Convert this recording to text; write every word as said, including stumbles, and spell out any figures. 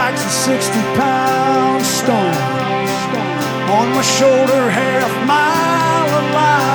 strikes a sixty pound stone on my shoulder, half mile of line.